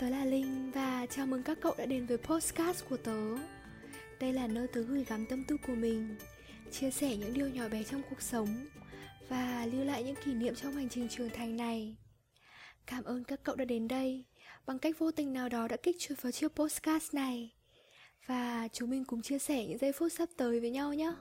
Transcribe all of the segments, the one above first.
Tớ là Linh và chào mừng các cậu đã đến với podcast của tớ. Đây là nơi tớ gửi gắm tâm tư của mình, chia sẻ những điều nhỏ bé trong cuộc sống và lưu lại những kỷ niệm trong hành trình trưởng thành này. Cảm ơn các cậu đã đến đây, bằng cách vô tình nào đó đã kích chuột vào chiếc podcast này. Và chúng mình cùng chia sẻ những giây phút sắp tới với nhau nhé.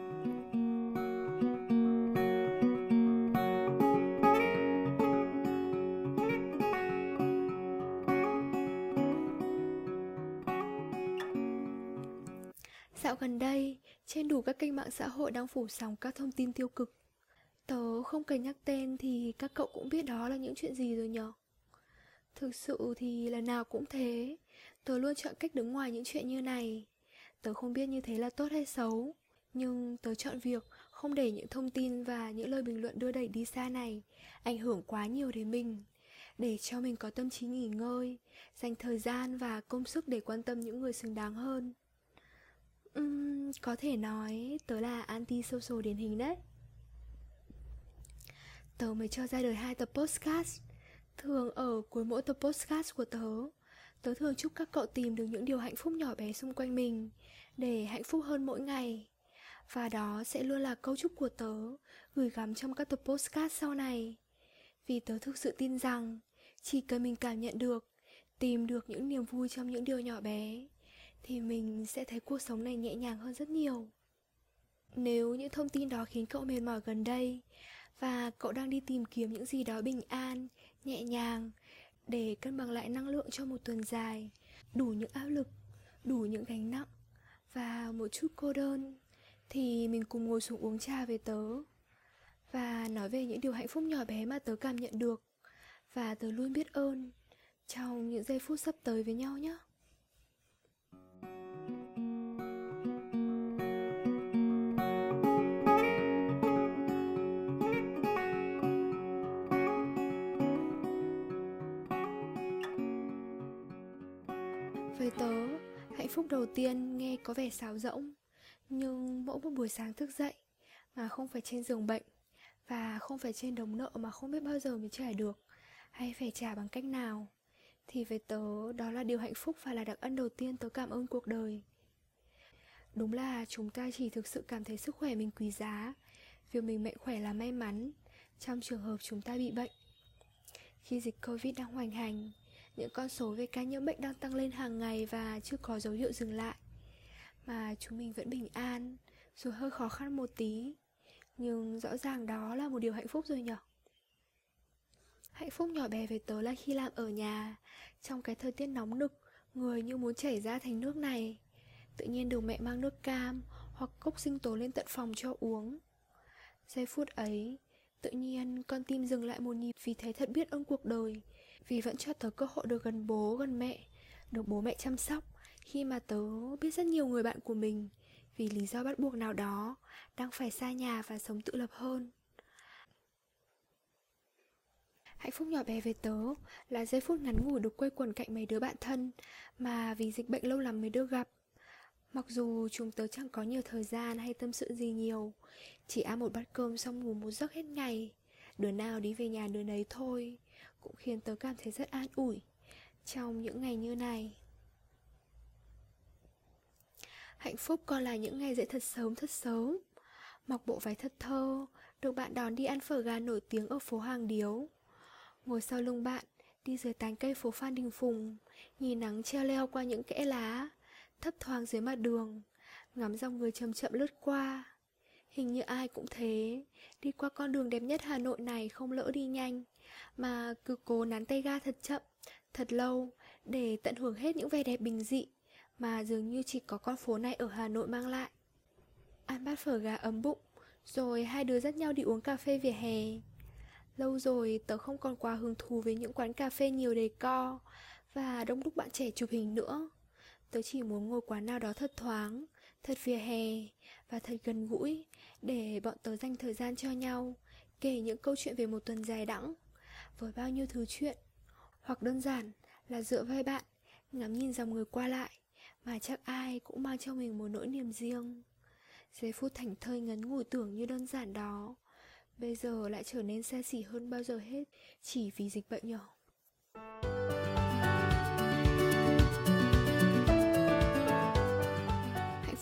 Dạo gần đây, trên đủ các kênh mạng xã hội đang phủ sóng các thông tin tiêu cực. Tớ không cần nhắc tên thì các cậu cũng biết đó là những chuyện gì rồi nhở? Thực sự thì lần nào cũng thế, tớ luôn chọn cách đứng ngoài những chuyện như này. Tớ không biết như thế là tốt hay xấu, nhưng tớ chọn việc không để những thông tin và những lời bình luận đưa đẩy đi xa này ảnh hưởng quá nhiều đến mình, để cho mình có tâm trí nghỉ ngơi, dành thời gian và công sức để quan tâm những người xứng đáng hơn. Có thể nói tớ là anti-social điển hình đấy. Tớ mới cho ra đời 2 tập podcast. Thường ở cuối mỗi tập podcast của tớ thường chúc các cậu tìm được những điều hạnh phúc nhỏ bé xung quanh mình để hạnh phúc hơn mỗi ngày. Và đó sẽ luôn là câu chúc của tớ gửi gắm trong các tập podcast sau này. Vì tớ thực sự tin rằng chỉ cần mình cảm nhận được, tìm được những niềm vui trong những điều nhỏ bé thì mình sẽ thấy cuộc sống này nhẹ nhàng hơn rất nhiều. Nếu những thông tin đó khiến cậu mệt mỏi gần đây và cậu đang đi tìm kiếm những gì đó bình an, nhẹ nhàng để cân bằng lại năng lượng cho một tuần dài, đủ những áp lực, đủ những gánh nặng và một chút cô đơn, thì mình cùng ngồi xuống uống trà với tớ và nói về những điều hạnh phúc nhỏ bé mà tớ cảm nhận được và tớ luôn biết ơn trong những giây phút sắp tới với nhau nhé. Với tớ, hạnh phúc đầu tiên nghe có vẻ sáo rỗng, nhưng mỗi một buổi sáng thức dậy mà không phải trên giường bệnh và không phải trên đống nợ mà không biết bao giờ mới trả được hay phải trả bằng cách nào, thì với tớ đó là điều hạnh phúc và là đặc ân đầu tiên tớ cảm ơn cuộc đời. Đúng là chúng ta chỉ thực sự cảm thấy sức khỏe mình quý giá, việc mình mạnh khỏe là may mắn trong trường hợp chúng ta bị bệnh. Khi dịch Covid đang hoành hành, những con số về ca nhiễm bệnh đang tăng lên hàng ngày và chưa có dấu hiệu dừng lại, mà chúng mình vẫn bình an, dù hơi khó khăn một tí, nhưng rõ ràng đó là một điều hạnh phúc rồi nhở. Hạnh phúc nhỏ bé với tớ là khi làm ở nhà, trong cái thời tiết nóng nực, người như muốn chảy ra thành nước này, tự nhiên được mẹ mang nước cam hoặc cốc sinh tố lên tận phòng cho uống. Giây phút ấy, tự nhiên con tim dừng lại một nhịp vì thấy thật biết ơn cuộc đời, vì vẫn cho tớ cơ hội được gần bố, gần mẹ, được bố mẹ chăm sóc, khi mà tớ biết rất nhiều người bạn của mình vì lý do bắt buộc nào đó đang phải xa nhà và sống tự lập hơn. Hạnh phúc nhỏ bé với tớ là giây phút ngắn ngủi được quây quần cạnh mấy đứa bạn thân mà vì dịch bệnh lâu lắm mới được gặp. Mặc dù chúng tớ chẳng có nhiều thời gian hay tâm sự gì nhiều, chỉ ăn một bát cơm xong ngủ một giấc hết ngày, đứa nào đi về nhà đứa nấy thôi, cũng khiến tớ cảm thấy rất an ủi trong những ngày như này. Hạnh phúc còn là những ngày dậy thật sớm, mặc bộ váy thật thơ, được bạn đón đi ăn phở gà nổi tiếng ở phố Hàng Điếu, ngồi sau lưng bạn đi dưới tán cây phố Phan Đình Phùng, nhìn nắng treo leo qua những kẽ lá thấp thoáng dưới mặt đường, ngắm dòng người chậm chậm lướt qua. Hình như ai cũng thế, đi qua con đường đẹp nhất Hà Nội này không lỡ đi nhanh, mà cứ cố nắn tay ga thật chậm, thật lâu để tận hưởng hết những vẻ đẹp bình dị mà dường như chỉ có con phố này ở Hà Nội mang lại. Ăn bát phở gà ấm bụng, rồi hai đứa dắt nhau đi uống cà phê vỉa hè. Lâu rồi tớ không còn quá hứng thú với những quán cà phê nhiều decor và đông đúc bạn trẻ chụp hình nữa. Tớ chỉ muốn ngồi quán nào đó thật thoáng, thật vỉa hè và thật gần gũi, để bọn tớ dành thời gian cho nhau, kể những câu chuyện về một tuần dài đẵng với bao nhiêu thứ chuyện. Hoặc đơn giản là dựa vai bạn, ngắm nhìn dòng người qua lại, mà chắc ai cũng mang cho mình một nỗi niềm riêng. Giây phút thảnh thơi ngắn ngủi tưởng như đơn giản đó, bây giờ lại trở nên xa xỉ hơn bao giờ hết, chỉ vì dịch bệnh nhỏ.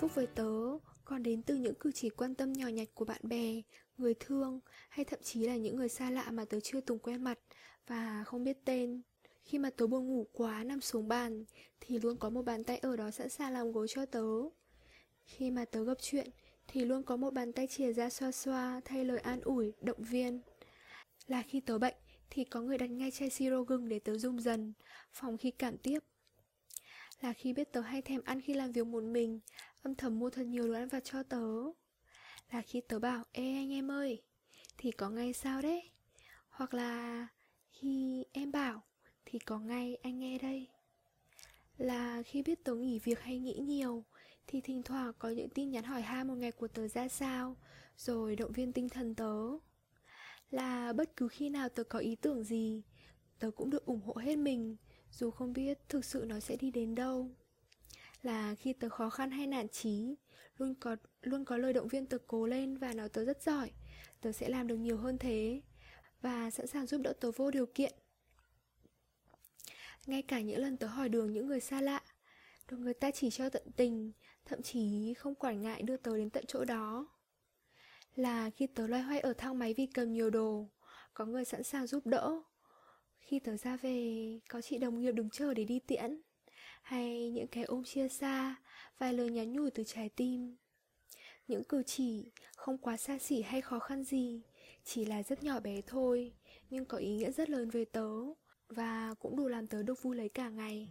phúc với tớ còn đến từ những cử chỉ quan tâm nhỏ nhặt của bạn bè, người thương, hay thậm chí là những người xa lạ mà tớ chưa từng quen mặt và không biết tên. Khi mà tớ buồn ngủ quá nằm xuống bàn thì luôn có một bàn tay ở đó sẵn sàng làm gối cho tớ. Khi mà tớ gặp chuyện thì luôn có một bàn tay chìa ra xoa xoa thay lời an ủi, động viên. Là khi tớ bệnh thì có người đặt ngay chai siro gừng để tớ dùng dần, phòng khi cảm tiếp. Là khi biết tớ hay thèm ăn khi làm việc một mình, âm thầm mua thật nhiều đồ ăn vặt cho tớ. Là khi tớ bảo ê anh em ơi thì có ngay sao đấy. Hoặc là khi em bảo thì có ngay anh nghe đây. Là khi biết tớ nghỉ việc hay nghĩ nhiều thì thỉnh thoảng có những tin nhắn hỏi han một ngày của tớ ra sao, rồi động viên tinh thần tớ. Là bất cứ khi nào tớ có ý tưởng gì, tớ cũng được ủng hộ hết mình, dù không biết thực sự nó sẽ đi đến đâu. Là khi tớ khó khăn hay nản chí, luôn có lời động viên tớ cố lên và nói tớ rất giỏi, tớ sẽ làm được nhiều hơn thế, và sẵn sàng giúp đỡ tớ vô điều kiện. Ngay cả những lần tớ hỏi đường những người xa lạ, được người ta chỉ cho tận tình, thậm chí không quản ngại đưa tớ đến tận chỗ đó. Là khi tớ loay hoay ở thang máy vì cầm nhiều đồ, có người sẵn sàng giúp đỡ. Khi tớ ra về, có chị đồng nghiệp đứng chờ để đi tiễn. Hay những cái ôm chia xa, vài lời nhắn nhủ từ trái tim. Những cử chỉ không quá xa xỉ hay khó khăn gì, chỉ là rất nhỏ bé thôi, nhưng có ý nghĩa rất lớn với tớ, và cũng đủ làm tớ được vui lấy cả ngày.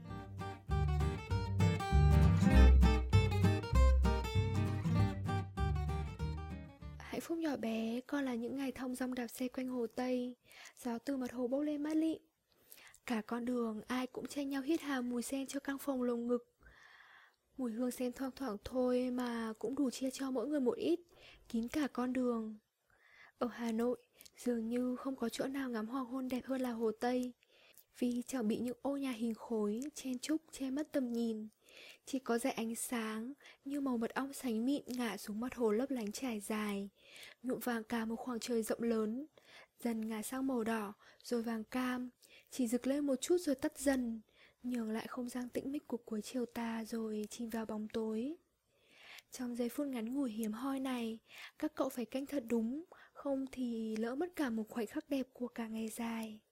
Hạnh phúc nhỏ bé còn là những ngày thong dong đạp xe quanh hồ Tây, gió từ mặt hồ bốc lên mát lịm. Cả con đường ai cũng tranh nhau hít hà mùi sen cho căng phồng lồng ngực. Mùi hương sen thoang thoảng thôi mà cũng đủ chia cho mỗi người một ít, kín cả con đường. Ở Hà Nội, dường như không có chỗ nào ngắm hoàng hôn đẹp hơn là Hồ Tây, vì chẳng bị những ô nhà hình khối, chen chúc, che mất tầm nhìn. Chỉ có dải ánh sáng như màu mật ong sánh mịn ngả xuống mặt hồ lấp lánh trải dài, nhuộm vàng cả một khoảng trời rộng lớn, dần ngả sang màu đỏ, rồi vàng cam, chỉ rực lên một chút rồi tắt dần, nhường lại không gian tĩnh mịch của cuối chiều tà rồi chìm vào bóng tối. Trong giây phút ngắn ngủi hiếm hoi này, các cậu phải canh thật đúng, không thì lỡ mất cả một khoảnh khắc đẹp của cả ngày dài.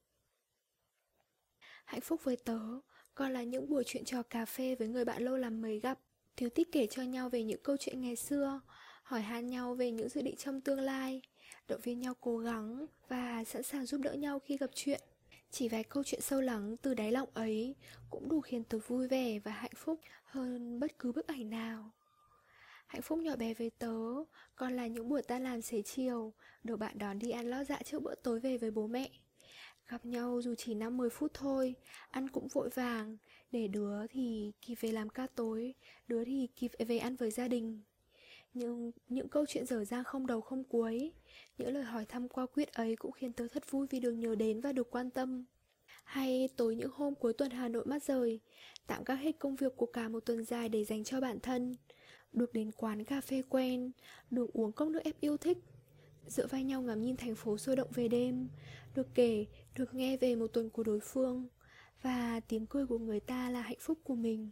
Hạnh phúc với tớ còn là những buổi chuyện trò cà phê với người bạn lâu lắm mới gặp, thiếu tích kể cho nhau về những câu chuyện ngày xưa, hỏi han nhau về những dự định trong tương lai, động viên nhau cố gắng và sẵn sàng giúp đỡ nhau khi gặp chuyện. Chỉ vài câu chuyện sâu lắng từ đáy lòng ấy cũng đủ khiến tớ vui vẻ và hạnh phúc hơn bất cứ bức ảnh nào. Hạnh phúc nhỏ bé với tớ còn là những buổi tan làm xế chiều, được bạn đón đi ăn lót dạ trước bữa tối về với bố mẹ. Gặp nhau dù chỉ 5-10 phút thôi, ăn cũng vội vàng, để đứa thì kịp về làm ca tối, đứa thì kịp về ăn với gia đình. Nhưng những câu chuyện dở dang không đầu không cuối, những lời hỏi thăm qua quýt ấy cũng khiến tớ thật vui vì được nhớ đến và được quan tâm. Hay tối những hôm cuối tuần Hà Nội mát rời, tạm gác hết công việc của cả một tuần dài để dành cho bản thân, được đến quán cà phê quen, được uống cốc nước ép yêu thích, dựa vai nhau ngắm nhìn thành phố sôi động về đêm, được kể, được nghe về một tuần của đối phương, và tiếng cười của người ta là hạnh phúc của mình.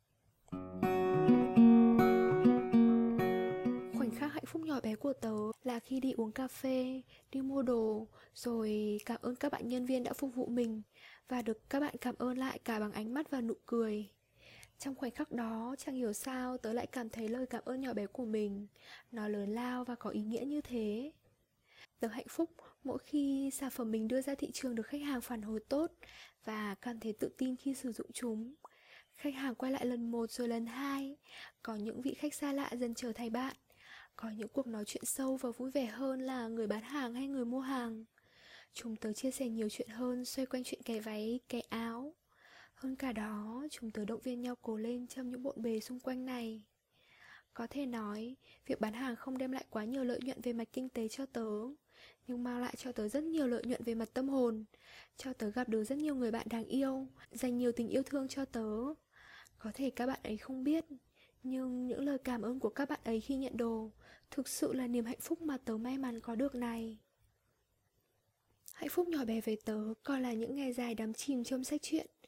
Khoảnh khắc hạnh phúc nhỏ bé của tớ là khi đi uống cà phê, đi mua đồ, rồi cảm ơn các bạn nhân viên đã phục vụ mình, và được các bạn cảm ơn lại cả bằng ánh mắt và nụ cười. Trong khoảnh khắc đó, chẳng hiểu sao tớ lại cảm thấy lời cảm ơn nhỏ bé của mình, nó lớn lao và có ý nghĩa như thế. Tớ hạnh phúc mỗi khi sản phẩm mình đưa ra thị trường được khách hàng phản hồi tốt và cảm thấy tự tin khi sử dụng chúng. Khách hàng quay lại lần 1 rồi lần 2, có những vị khách xa lạ dần trở thành bạn, có những cuộc nói chuyện sâu và vui vẻ hơn là người bán hàng hay người mua hàng. Chúng tớ chia sẻ nhiều chuyện hơn xoay quanh chuyện cái váy, cái áo. Hơn cả đó, chúng tớ động viên nhau cố lên trong những bộn bề xung quanh này. Có thể nói, việc bán hàng không đem lại quá nhiều lợi nhuận về mặt kinh tế cho tớ, nhưng mang lại cho tớ rất nhiều lợi nhuận về mặt tâm hồn, cho tớ gặp được rất nhiều người bạn đáng yêu, dành nhiều tình yêu thương cho tớ. Có thể các bạn ấy không biết, nhưng những lời cảm ơn của các bạn ấy khi nhận đồ thực sự là niềm hạnh phúc mà tớ may mắn có được này. Hạnh phúc nhỏ bé với tớ còn là những ngày dài đắm chìm trong sách truyện,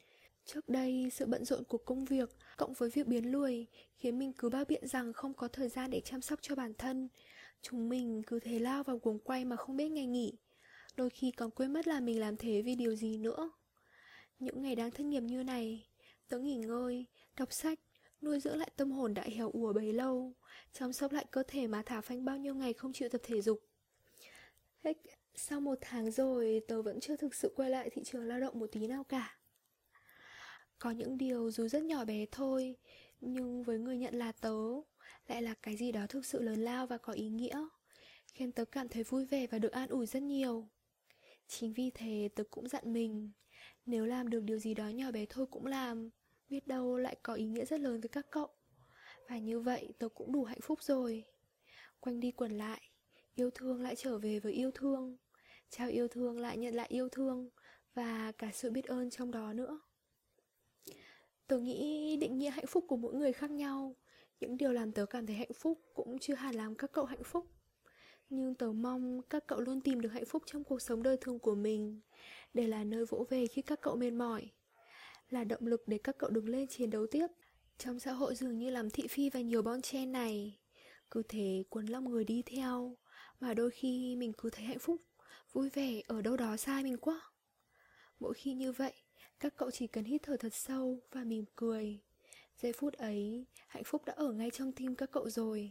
Trước đây, sự bận rộn của công việc cộng với việc biến lười khiến mình cứ bao biện rằng không có thời gian để chăm sóc cho bản thân. Chúng mình cứ thế lao vào guồng quay mà không biết ngày nghỉ. Đôi khi còn quên mất là mình làm thế vì điều gì nữa. Những ngày đang thất nghiệp như này, tớ nghỉ ngơi, đọc sách, nuôi dưỡng lại tâm hồn đã héo úa bấy lâu, chăm sóc lại cơ thể mà thả phanh bao nhiêu ngày không chịu tập thể dục. Hết, sau 1 tháng rồi, tớ vẫn chưa thực sự quay lại thị trường lao động một tí nào cả. Có những điều dù rất nhỏ bé thôi, nhưng với người nhận là tớ, lại là cái gì đó thực sự lớn lao và có ý nghĩa, khiến tớ cảm thấy vui vẻ và được an ủi rất nhiều. Chính vì thế tớ cũng dặn mình, nếu làm được điều gì đó nhỏ bé thôi cũng làm, biết đâu lại có ý nghĩa rất lớn với các cậu. Và như vậy tớ cũng đủ hạnh phúc rồi. Quanh đi quẩn lại, yêu thương lại trở về với yêu thương, trao yêu thương lại nhận lại yêu thương, và cả sự biết ơn trong đó nữa. Tớ nghĩ định nghĩa hạnh phúc của mỗi người khác nhau. Những điều làm tớ cảm thấy hạnh phúc cũng chưa hẳn làm các cậu hạnh phúc. Nhưng tớ mong các cậu luôn tìm được hạnh phúc trong cuộc sống đời thường của mình, để là nơi vỗ về khi các cậu mệt mỏi, là động lực để các cậu đứng lên chiến đấu tiếp. Trong xã hội dường như làm thị phi và nhiều bon chen này, cứ thế cuốn lòng người đi theo, mà đôi khi mình cứ thấy hạnh phúc, vui vẻ ở đâu đó sai mình quá. Mỗi khi như vậy, các cậu chỉ cần hít thở thật sâu và mỉm cười. Giây phút ấy, hạnh phúc đã ở ngay trong tim các cậu rồi.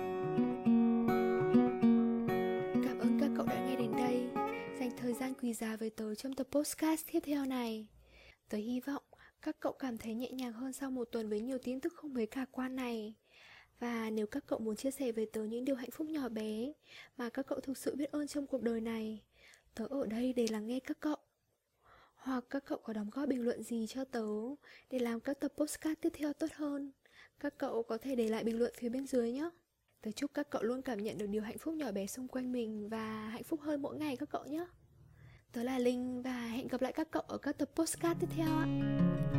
Cảm ơn các cậu đã nghe đến đây, dành thời gian quý giá với tớ trong tập podcast tiếp theo này. Tớ hy vọng các cậu cảm thấy nhẹ nhàng hơn sau 1 tuần với nhiều tin tức không mấy khả quan này. Và nếu các cậu muốn chia sẻ với tớ những điều hạnh phúc nhỏ bé mà các cậu thực sự biết ơn trong cuộc đời này, tớ ở đây để lắng nghe các cậu. Hoặc các cậu có đóng góp bình luận gì cho tớ để làm các tập podcast tiếp theo tốt hơn, các cậu có thể để lại bình luận phía bên dưới nhé. Tớ chúc các cậu luôn cảm nhận được điều hạnh phúc nhỏ bé xung quanh mình và hạnh phúc hơn mỗi ngày các cậu nhé. Tớ là Linh và hẹn gặp lại các cậu ở các tập podcast tiếp theo ạ.